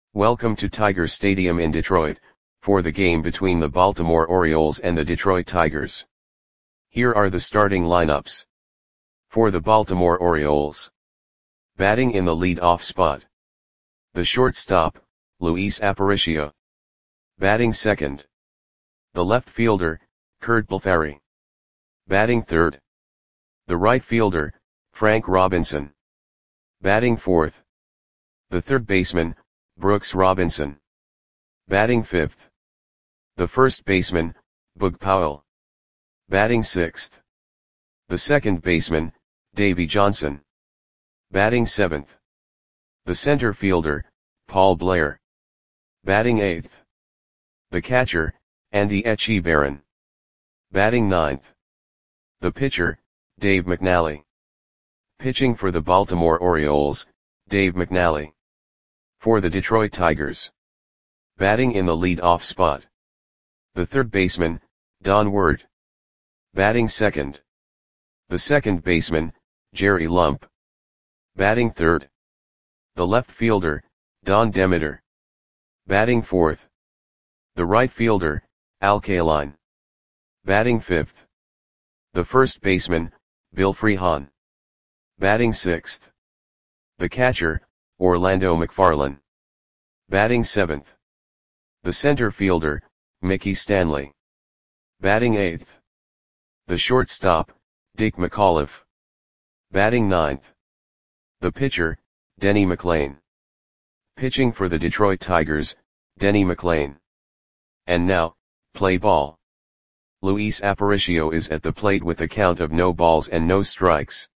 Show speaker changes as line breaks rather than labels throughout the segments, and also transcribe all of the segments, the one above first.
Welcome to Tiger Stadium in Detroit, for the game between the Baltimore Orioles and the Detroit Tigers. Here are the starting lineups. For the Baltimore Orioles. Batting in the lead-off spot. The shortstop, Luis Aparicio. Batting second. The left fielder, Curt Blefary. Batting third. The right fielder, Frank Robinson. Batting fourth. The third baseman, Brooks Robinson. Batting fifth. The first baseman, Boog Powell. Batting sixth. The second baseman, Davey Johnson. Batting seventh. The center fielder, Paul Blair. Batting eighth. The catcher, Andy Etchebarren. Batting ninth. The pitcher, Dave McNally. Pitching for the Baltimore Orioles, Dave McNally. For the Detroit Tigers. Batting in the lead-off spot. The third baseman, Don Ward. Batting second. The second baseman, Jerry Lump. Batting third. The left fielder, Don Demeter. Batting fourth. The right fielder, Al Kaline. Batting fifth. The first baseman, Bill Freehan. Batting sixth. The catcher, Orlando McFarlane. Batting seventh. The center fielder, Mickey Stanley. Batting eighth. The shortstop, Dick McAuliffe. Batting ninth. The pitcher, Denny McLain. Pitching for the Detroit Tigers, Denny McLain. And now, play ball. Luis Aparicio is at the plate with a count of no balls and no strikes.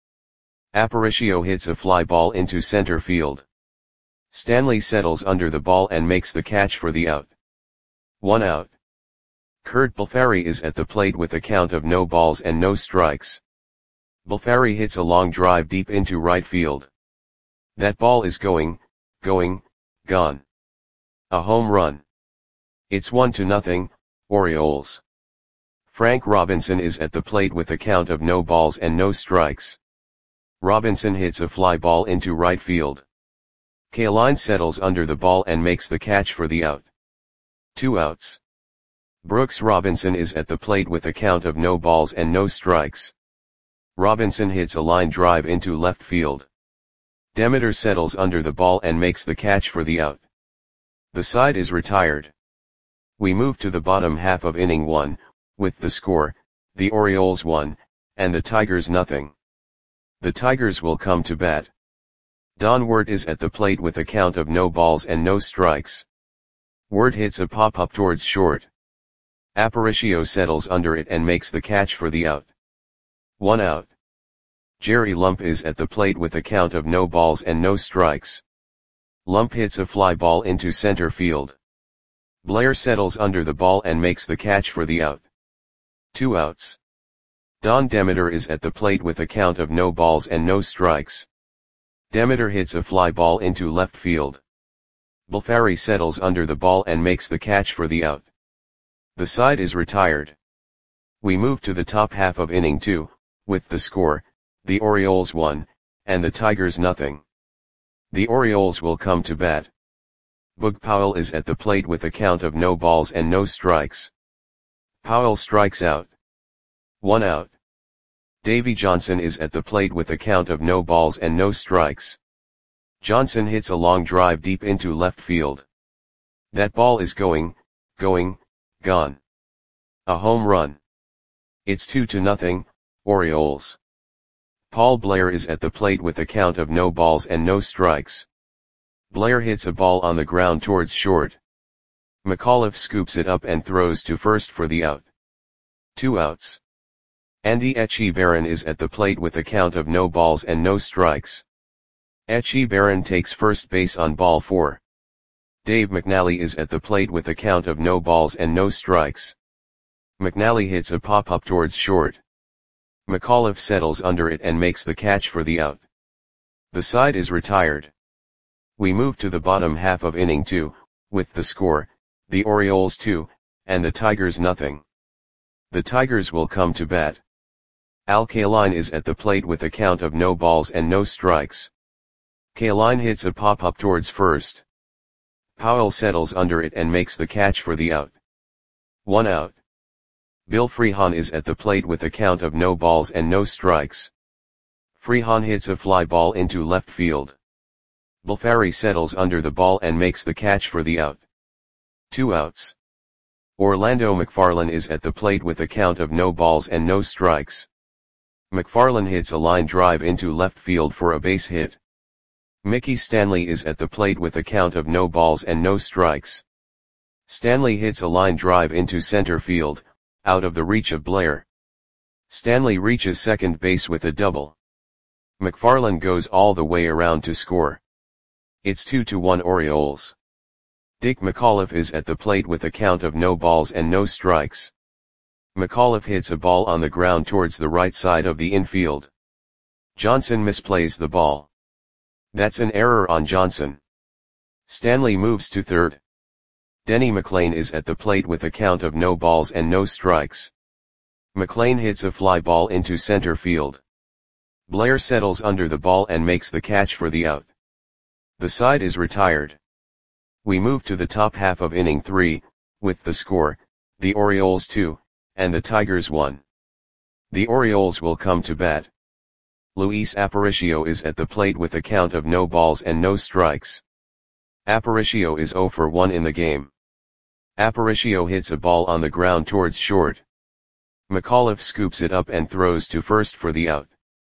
Aparicio hits a fly ball into center field. Stanley settles under the ball and makes the catch for the out. 1 out. Curt Blefary is at the plate with a count of no balls and no strikes. Blefary hits a long drive deep into right field. That ball is gone. A home run. It's 1-0, Orioles. Frank Robinson is at the plate with a count of no balls and no strikes. Robinson hits a fly ball into right field. Kaline settles under the ball and makes the catch for the out. 2 outs. Brooks Robinson is at the plate with a count of no balls and no strikes. Robinson hits a line drive into left field. Demeter settles under the ball and makes the catch for the out. The side is retired. We move to the bottom half of inning 1, with the score, the Orioles 1, and the Tigers 0. The Tigers will come to bat. Don Ward is at the plate with a count of no balls and no strikes. Ward hits a pop-up towards short. Aparicio settles under it and makes the catch for the out. 1 out. Jerry Lump is at the plate with a count of no balls and no strikes. Lump hits a fly ball into center field. Blair settles under the ball and makes the catch for the out. 2 outs. Don Demeter is at the plate with a count of no balls and no strikes. Demeter hits a fly ball into left field. Blefary settles under the ball and makes the catch for the out. The side is retired. We move to the top half of inning 2, with the score, the Orioles 1, and the Tigers 0. The Orioles will come to bat. Boog Powell is at the plate with a count of no balls and no strikes. Powell strikes out. 1 out. Davey Johnson is at the plate with a count of no balls and no strikes. Johnson hits a long drive deep into left field. That ball is gone. A home run. It's 2-0, Orioles. Paul Blair is at the plate with a count of no balls and no strikes. Blair hits a ball on the ground towards short. McAuliffe scoops it up and throws to first for the out. 2 outs. Andy Etchebarren is at the plate with a count of no balls and no strikes. Etchebarren takes first base on ball 4. Dave McNally is at the plate with a count of no balls and no strikes. McNally hits a pop-up towards short. McAuliffe settles under it and makes the catch for the out. The side is retired. We move to the bottom half of inning 2, with the score, the Orioles 2, and the Tigers 0. The Tigers will come to bat. Al Kaline is at the plate with a count of no balls and no strikes. Kaline hits a pop-up towards first. Powell settles under it and makes the catch for the out. 1 out. Bill Freehan is at the plate with a count of no balls and no strikes. Freehan hits a fly ball into left field. Balfari settles under the ball and makes the catch for the out. 2 outs. Orlando McFarlane is at the plate with a count of no balls and no strikes. McFarlane hits a line drive into left field for a base hit. Mickey Stanley is at the plate with a count of no balls and no strikes. Stanley hits a line drive into center field, out of the reach of Blair. Stanley reaches second base with a double. McFarlane goes all the way around to score. It's 2-1 Orioles. Dick McAuliffe is at the plate with a count of no balls and no strikes. McAuliffe hits a ball on the ground towards the right side of the infield. Johnson misplays the ball. That's an error on Johnson. Stanley moves to third. Denny McLain is at the plate with a count of no balls and no strikes. McLain hits a fly ball into center field. Blair settles under the ball and makes the catch for the out. The side is retired. We move to the top half of inning 3, with the score, the Orioles 2, and the Tigers 1. The Orioles will come to bat. Luis Aparicio is at the plate with a count of no balls and no strikes. Aparicio is 0 for 1 in the game. Aparicio hits a ball on the ground towards short. McAuliffe scoops it up and throws to first for the out.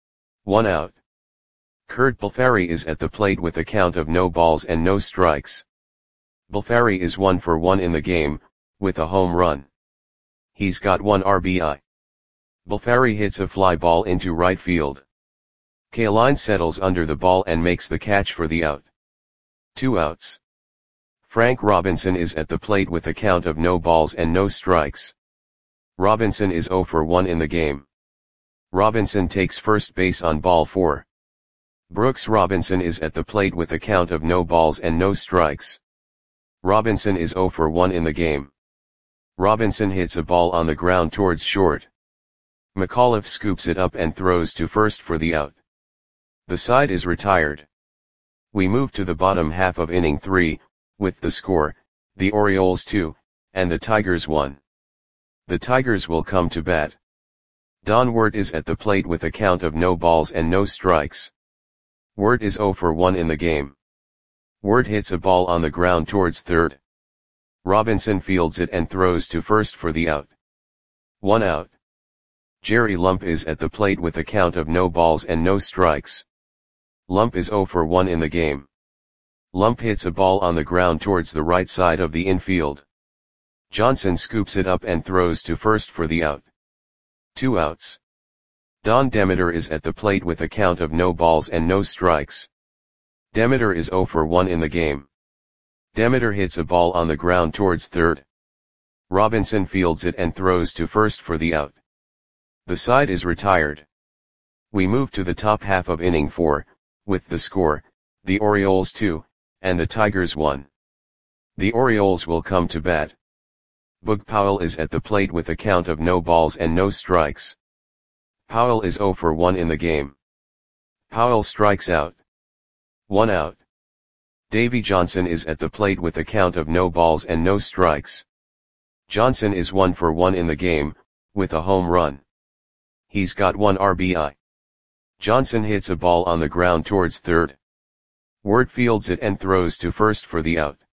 1 out. Curt Balfari is at the plate with a count of no balls and no strikes. Balfari is 1 for 1 in the game, with a home run. He's got 1 RBI. Balfari hits a fly ball into right field. Kaline settles under the ball and makes the catch for the out. 2 outs. Frank Robinson is at the plate with a count of no balls and no strikes. Robinson is 0 for 1 in the game. Robinson takes first base on ball 4. Brooks Robinson is at the plate with a count of no balls and no strikes. Robinson is 0 for 1 in the game. Robinson hits a ball on the ground towards short. McAuliffe scoops it up and throws to first for the out. The side is retired. We move to the bottom half of inning 3, with the score, the Orioles 2, and the Tigers 1. The Tigers will come to bat. Don Wirt is at the plate with a count of no balls and no strikes. Wirt is 0 for 1 in the game. Wirt hits a ball on the ground towards third. Robinson fields it and throws to first for the out. 1 out. Jerry Lump is at the plate with a count of no balls and no strikes. Lump is 0 for 1 in the game. Lump hits a ball on the ground towards the right side of the infield. Johnson scoops it up and throws to first for the out. 2 outs. Don Demeter is at the plate with a count of no balls and no strikes. Demeter is 0 for 1 in the game. Demeter hits a ball on the ground towards third. Robinson fields it and throws to first for the out. The side is retired. We move to the top half of inning 4, with the score, the Orioles 2, and the Tigers 1. The Orioles will come to bat. Boog Powell is at the plate with a count of no balls and no strikes. Powell is 0 for 1 in the game. Powell strikes out. 1 out. Davy Johnson is at the plate with a count of no balls and no strikes. Johnson is 1 for 1 in the game, with a home run. He's got 1 RBI. Johnson hits a ball on the ground towards third. Wirt fields it and throws to first for the out.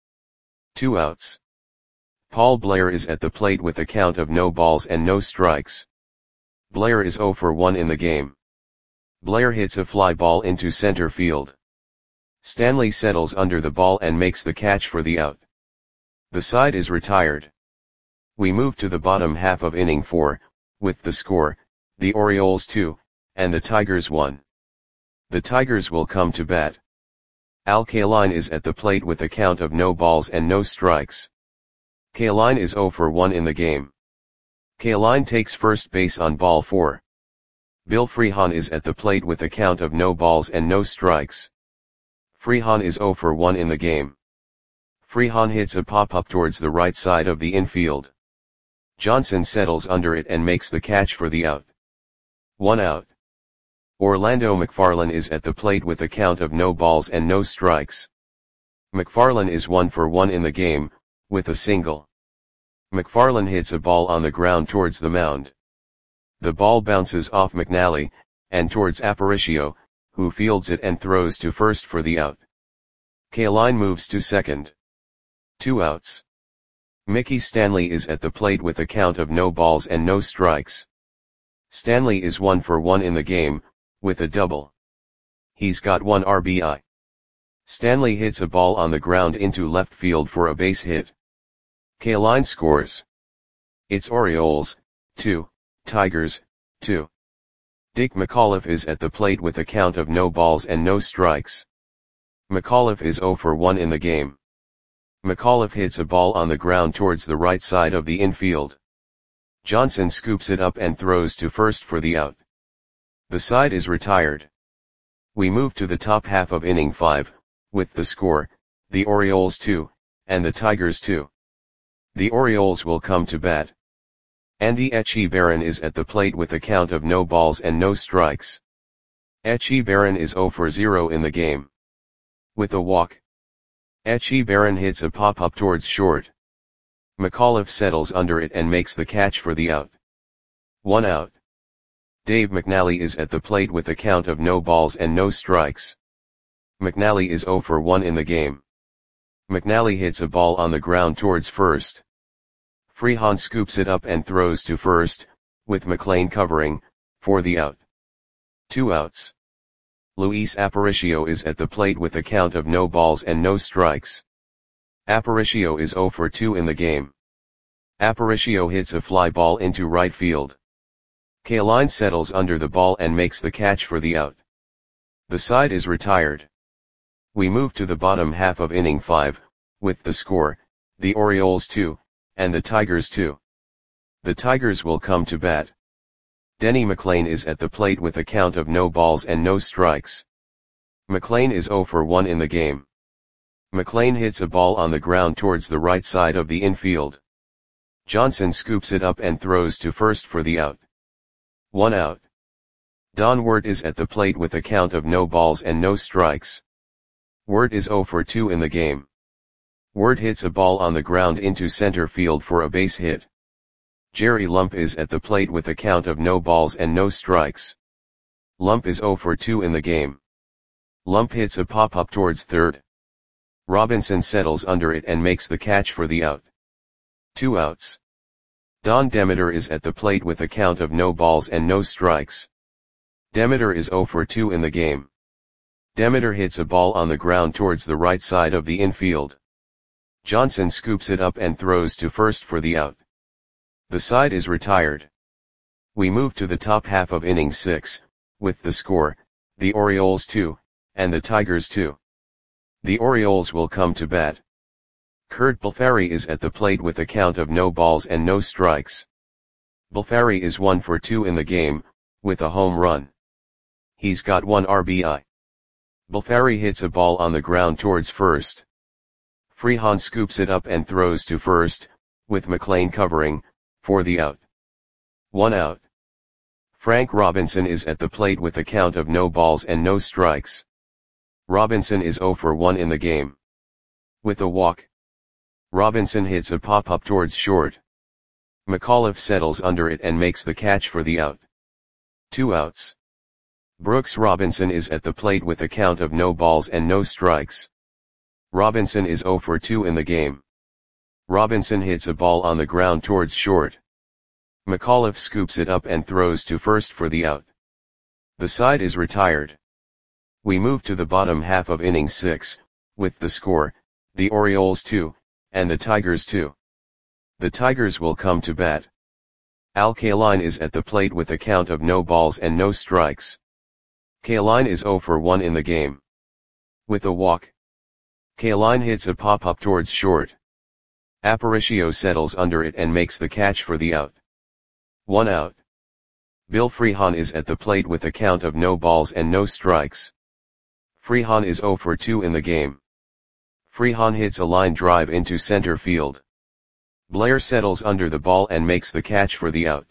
2 outs. Paul Blair is at the plate with a count of no balls and no strikes. Blair is 0 for 1 in the game. Blair hits a fly ball into center field. Stanley settles under the ball and makes the catch for the out. The side is retired. We move to the bottom half of inning 4, with the score, the Orioles 2, and the Tigers 1. The Tigers will come to bat. Al Kaline is at the plate with a count of no balls and no strikes. Kaline is 0 for 1 in the game. Kaline takes first base on ball 4. Bill Freehan is at the plate with a count of no balls and no strikes. Freehan is 0 for 1 in the game. Freehan hits a pop-up towards the right side of the infield. Johnson settles under it and makes the catch for the out. 1 out. Orlando McFarlane is at the plate with a count of no balls and no strikes. McFarlane is 1 for 1 in the game, with a single. McFarlane hits a ball on the ground towards the mound. The ball bounces off McNally, and towards Aparicio, who fields it and throws to first for the out. Kaline moves to second. 2 outs. Mickey Stanley is at the plate with a count of no balls and no strikes. Stanley is 1 for 1 in the game, with a double. He's got 1 RBI. Stanley hits a ball on the ground into left field for a base hit. Kaline scores. It's Orioles, 2, Tigers, 2. Dick McAuliffe is at the plate with a count of no balls and no strikes. McAuliffe is 0 for 1 in the game. McAuliffe hits a ball on the ground towards the right side of the infield. Johnson scoops it up and throws to first for the out. The side is retired. We move to the top half of inning 5, with the score, the Orioles 2, and the Tigers 2. The Orioles will come to bat. Andy Etchebarren is at the plate with a count of no balls and no strikes. Etchebarren is 0 for 0 in the game. With a walk. Etchebarren hits a pop-up towards short. McAuliffe settles under it and makes the catch for the out. 1 out. Dave McNally is at the plate with a count of no balls and no strikes. McNally is 0 for 1 in the game. McNally hits a ball on the ground towards first. Freehan scoops it up and throws to first, with McLean covering, for the out. 2 outs. Luis Aparicio is at the plate with a count of no balls and no strikes. Aparicio is 0 for 2 in the game. Aparicio hits a fly ball into right field. Kaline settles under the ball and makes the catch for the out. The side is retired. We move to the bottom half of inning 5, with the score, the Orioles 2, and the Tigers 2. The Tigers will come to bat. Denny McLain is at the plate with a count of no balls and no strikes. McLain is 0 for 1 in the game. McLain hits a ball on the ground towards the right side of the infield. Johnson scoops it up and throws to first for the out. 1 out. Don Wirt is at the plate with a count of no balls and no strikes. Wirt is 0 for 2 in the game. Wirt hits a ball on the ground into center field for a base hit. Jerry Lump is at the plate with a count of no balls and no strikes. Lump is 0 for 2 in the game. Lump hits a pop-up towards third. Robinson settles under it and makes the catch for the out. 2 outs. Don Demeter is at the plate with a count of no balls and no strikes. Demeter is 0 for 2 in the game. Demeter hits a ball on the ground towards the right side of the infield. Johnson scoops it up and throws to first for the out. The side is retired. We move to the top half of inning 6, with the score, the Orioles 2, and the Tigers 2. The Orioles will come to bat. Kurt Balfari is at the plate with a count of no balls and no strikes. Balfari is 1 for 2 in the game, with a home run. He's got 1 RBI. Balfari hits a ball on the ground towards first. Freehan scoops it up and throws to first, with McLean covering, for the out. 1 out. Frank Robinson is at the plate with a count of no balls and no strikes. Robinson is 0 for 1 in the game. With a walk. Robinson hits a pop-up towards short. McAuliffe settles under it and makes the catch for the out. 2 outs. Brooks Robinson is at the plate with a count of no balls and no strikes. Robinson is 0 for 2 in the game. Robinson hits a ball on the ground towards short. McAuliffe scoops it up and throws to first for the out. The side is retired. We move to the bottom half of inning 6, with the score, the Orioles 2, and the Tigers 2. The Tigers will come to bat. Al Kaline is at the plate with a count of no balls and no strikes. Kaline is 0 for 1 in the game. With a walk. Kaline hits a pop-up towards short. Aparicio settles under it and makes the catch for the out. 1 out. Bill Freehan is at the plate with a count of no balls and no strikes. Freehan is 0 for 2 in the game. Freehan hits a line drive into center field. Blair settles under the ball and makes the catch for the out.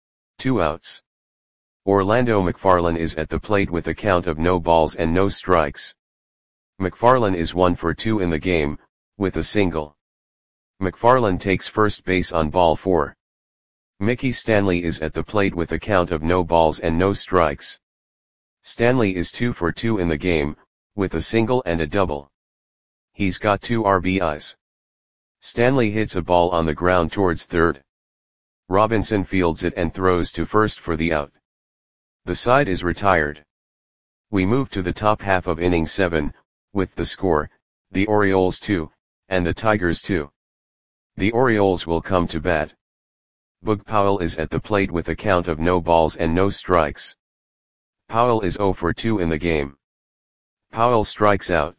2 outs. Orlando McFarlane is at the plate with a count of no balls and no strikes. McFarlane is 1 for 2 in the game, with a single. McFarlane takes first base on ball 4. Mickey Stanley is at the plate with a count of no balls and no strikes. Stanley is 2 for 2 in the game, with a single and a double. He's got 2 RBIs. Stanley hits a ball on the ground towards third. Robinson fields it and throws to first for the out. The side is retired. We move to the top half of inning 7, with the score, the Orioles 2, and the Tigers 2. The Orioles will come to bat. Boog Powell is at the plate with a count of no balls and no strikes. Powell is 0 for 2 in the game. Powell strikes out.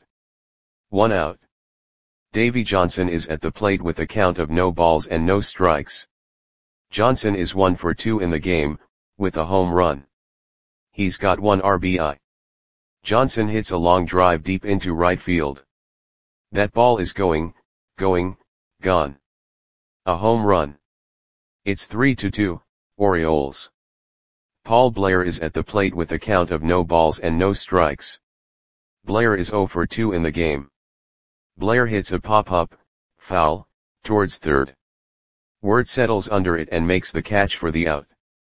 1 out. Davy Johnson is at the plate with a count of no balls and no strikes. Johnson is 1 for 2 in the game, with a home run. He's got 1 RBI. Johnson hits a long drive deep into right field. That ball is going, gone. A home run. It's 3-2, Orioles. Paul Blair is at the plate with a count of no balls and no strikes. Blair is 0 for 2 in the game. Blair hits a pop-up, foul, towards third. Word settles under it and makes the catch for the out.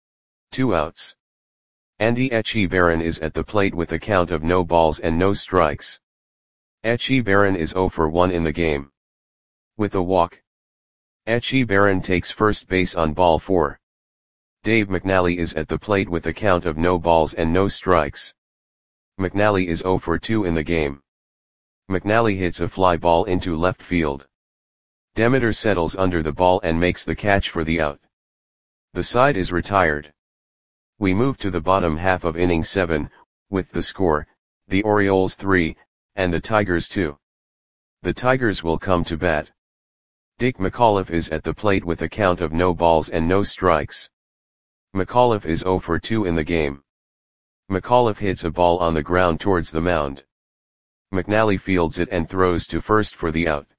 2 outs. Andy Etchebarren is at the plate with a count of no balls and no strikes. Etchebarren is 0 for 1 in the game. With a walk. Etchebarren takes first base on ball 4. Dave McNally is at the plate with a count of no balls and no strikes. McNally is 0 for 2 in the game. McNally hits a fly ball into left field. Demeter settles under the ball and makes the catch for the out. The side is retired. We move to the bottom half of inning 7, with the score, the Orioles 3, and the Tigers 2. The Tigers will come to bat. Dick McAuliffe is at the plate with a count of no balls and no strikes. McAuliffe is 0 for 2 in the game. McAuliffe hits a ball on the ground towards the mound. McNally fields it and throws to first for the out.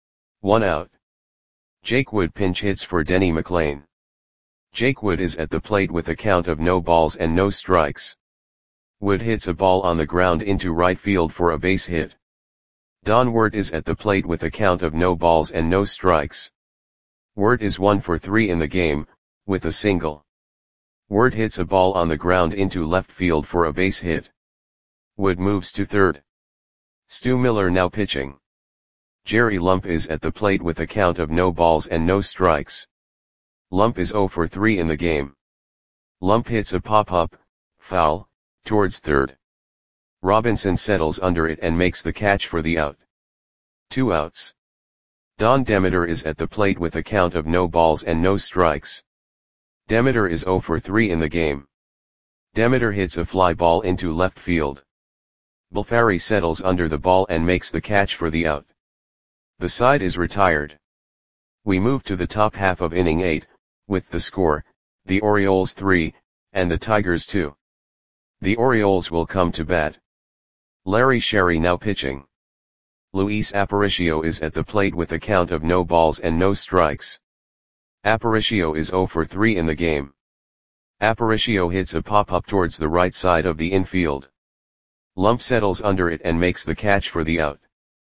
1 out. Jake Wood pinch hits for Denny McLain. Jake Wood is at the plate with a count of no balls and no strikes. Wood hits a ball on the ground into right field for a base hit. Don Wirt is at the plate with a count of no balls and no strikes. Wirt is 1 for 3 in the game, with a single. Wirt hits a ball on the ground into left field for a base hit. Wood moves to third. Stu Miller now pitching. Jerry Lump is at the plate with a count of no balls and no strikes. Lump is 0 for 3 in the game. Lump hits a pop-up, foul, towards third. Robinson settles under it and makes the catch for the out. 2 outs. Don Demeter is at the plate with a count of no balls and no strikes. Demeter is 0 for 3 in the game. Demeter hits a fly ball into left field. Bulfari settles under the ball and makes the catch for the out. The side is retired. We move to the top half of inning 8, with the score, the Orioles 3, and the Tigers 2. The Orioles will come to bat. Larry Sherry now pitching. Luis Aparicio is at the plate with a count of no balls and no strikes. Aparicio is 0 for 3 in the game. Aparicio hits a pop-up towards the right side of the infield. Lump settles under it and makes the catch for the out.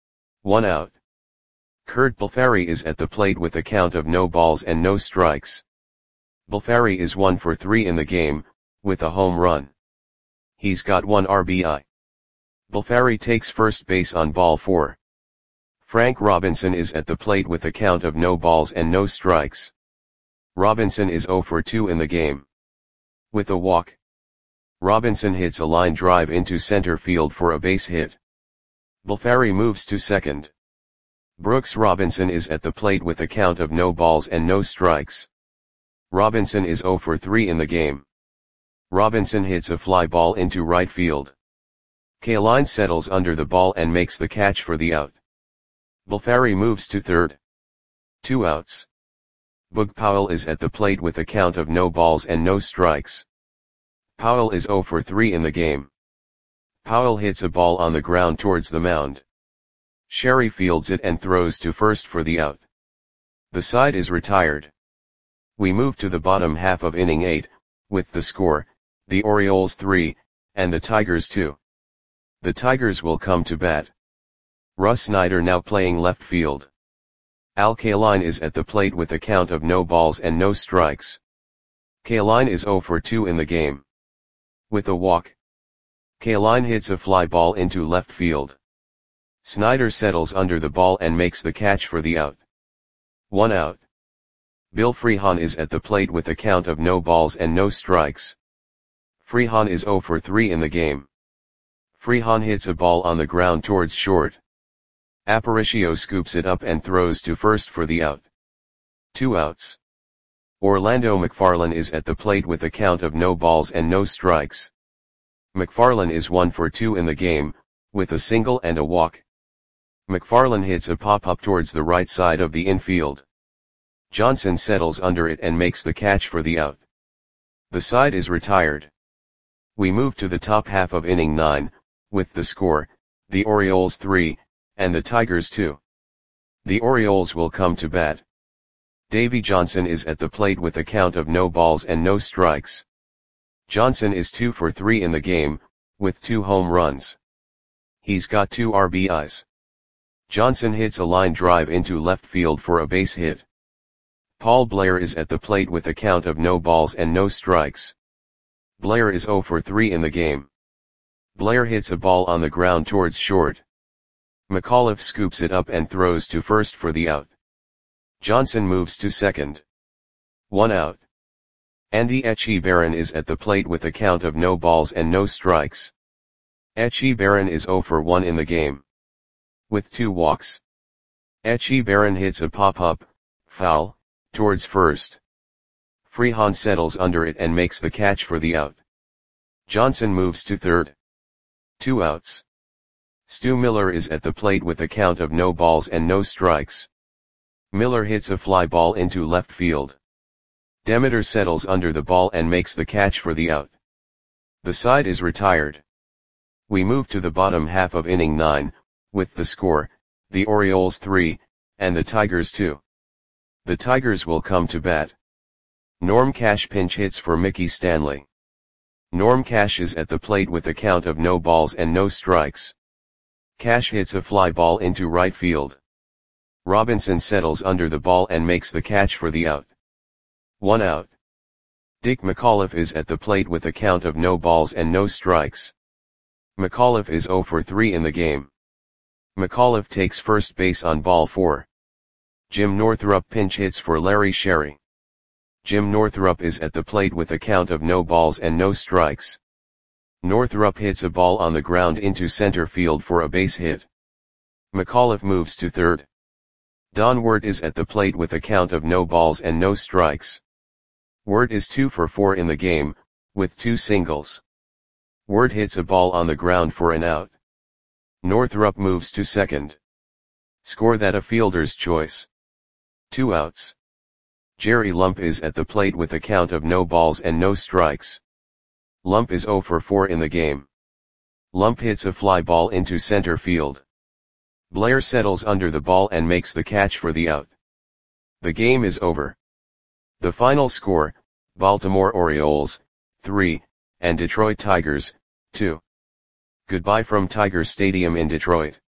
1 out. Kurt Bulfari is at the plate with a count of no balls and no strikes. Bulfari is 1 for 3 in the game, with a home run. He's got 1 RBI. Bulfari takes first base on ball 4. Frank Robinson is at the plate with a count of no balls and no strikes. Robinson is 0 for 2 in the game. With a walk. Robinson hits a line drive into center field for a base hit. Bulfari moves to second. Brooks Robinson is at the plate with a count of no balls and no strikes. Robinson is 0 for 3 in the game. Robinson hits a fly ball into right field. Kaline settles under the ball and makes the catch for the out. Bulfari moves to third. 2 outs. Boog Powell is at the plate with a count of no balls and no strikes. Powell is 0 for 3 in the game. Powell hits a ball on the ground towards the mound. Sherry fields it and throws to first for the out. The side is retired. We move to the bottom half of inning 8, with the score, the Orioles 3, and the Tigers 2. The Tigers will come to bat. Russ Snyder now playing left field. Al Kaline is at the plate with a count of no balls and no strikes. Kaline is 0 for 2 in the game. With a walk, Kaline hits a fly ball into left field. Snyder settles under the ball and makes the catch for the out. 1 out. Bill Freehan is at the plate with a count of no balls and no strikes. Freehan is 0 for 3 in the game. Freehan hits a ball on the ground towards short. Aparicio scoops it up and throws to first for the out. 2 outs. Orlando McFarlane is at the plate with a count of no balls and no strikes. McFarlane is 1 for 2 in the game, with a single and a walk. McFarlane hits a pop-up towards the right side of the infield. Johnson settles under it and makes the catch for the out. The side is retired. We move to the top half of inning 9, with the score, the Orioles 3, and the Tigers 2. The Orioles will come to bat. Davey Johnson is at the plate with a count of no balls and no strikes. Johnson is 2 for 3 in the game, with 2 home runs. He's got 2 RBIs. Johnson hits a line drive into left field for a base hit. Paul Blair is at the plate with a count of no balls and no strikes. Blair is 0 for 3 in the game. Blair hits a ball on the ground towards short. McAuliffe scoops it up and throws to first for the out. Johnson moves to second. 1 out. Andy Etchebarren is at the plate with a count of no balls and no strikes. Etchebarren is 0 for 1 in the game. With 2 walks. Etchebarren hits a pop-up, foul, towards first. Freehan settles under it and makes the catch for the out. Johnson moves to third. 2 outs. Stu Miller is at the plate with a count of no balls and no strikes. Miller hits a fly ball into left field. Demeter settles under the ball and makes the catch for the out. The side is retired. We move to the bottom half of inning 9, with the score, the Orioles 3, and the Tigers 2. The Tigers will come to bat. Norm Cash pinch hits for Mickey Stanley. Norm Cash is at the plate with a count of no balls and no strikes. Cash hits a fly ball into right field. Robinson settles under the ball and makes the catch for the out. 1 out. Dick McAuliffe is at the plate with a count of no balls and no strikes. McAuliffe is 0 for 3 in the game. McAuliffe takes first base on ball 4. Jim Northrup pinch hits for Larry Sherry. Jim Northrup is at the plate with a count of no balls and no strikes. Northrup hits a ball on the ground into center field for a base hit. McAuliffe moves to third. Don Wirt is at the plate with a count of no balls and no strikes. Wirt is 2 for 4 in the game, with 2 singles. Wirt hits a ball on the ground for an out. Northrup moves to second. Score that a fielder's choice. 2 outs. Jerry Lump is at the plate with a count of no balls and no strikes. Lump is 0 for 4 in the game. Lump hits a fly ball into center field. Blair settles under the ball and makes the catch for the out. The game is over. The final score, Baltimore Orioles, 3, and Detroit Tigers, 2. Goodbye from Tiger Stadium in Detroit.